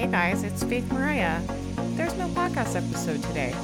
Hey guys, it's Faith Mariah. There's no podcast episode today.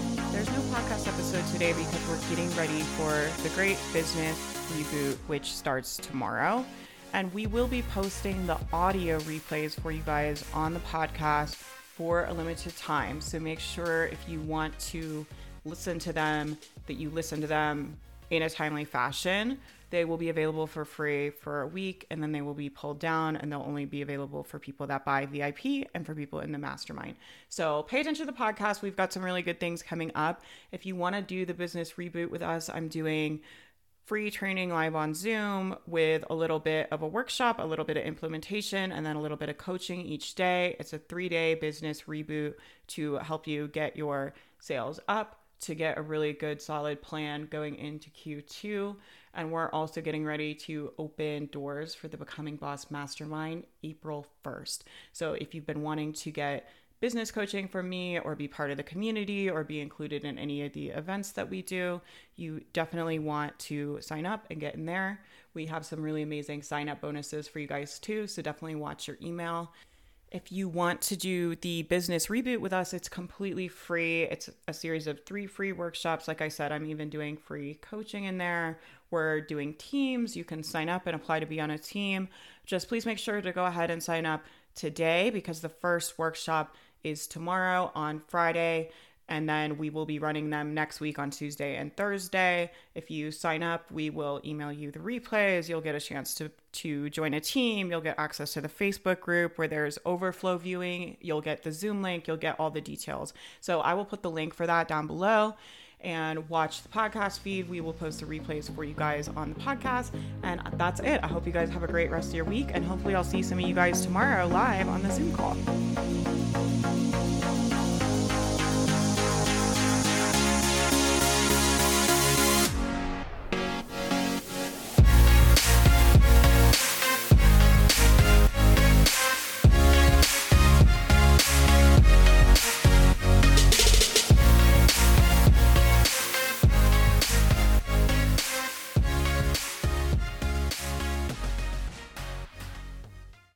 Because we're getting ready for the Great Business Reboot, which starts tomorrow. And we will be posting the audio replays for you guys on the podcast for a limited time. So make sure if you want to listen to them, that you listen to them in a timely fashion. They will be available for free for a week, and then they will be pulled down, and they'll only be available for people that buy VIP and for people in the mastermind. So pay attention to the podcast. We've got some really good things coming up. If you want to do the business reboot with us, I'm doing free training live on Zoom with a little bit of a workshop, a little bit of implementation, and then a little bit of coaching each day. It's a 3-day business reboot to help you get your sales up, to get a really good solid plan going into Q2. And we're also getting ready to open doors for the Becoming Boss Mastermind April 1st. So if you've been wanting to get business coaching from me or be part of the community or be included in any of the events that we do, you definitely want to sign up and get in there. We have some really amazing sign up bonuses for you guys too. So definitely watch your email. If you want to do the business reboot with us, it's completely free. It's a series of 3 free workshops. Like I said, I'm even doing free coaching in there. We're doing teams. You can sign up and apply to be on a team. Just please make sure to go ahead and sign up today because the first workshop is tomorrow on Friday. And then we will be running them next week on Tuesday and Thursday. If you sign up, we will email you the replays. You'll get a chance to join a team. You'll get access to the Facebook group where there's overflow viewing. You'll get the Zoom link. You'll get all the details. So I will put the link for that down below and watch the podcast feed. We will post the replays for you guys on the podcast. And that's it. I hope you guys have a great rest of your week. And hopefully I'll see some of you guys tomorrow live on the Zoom call.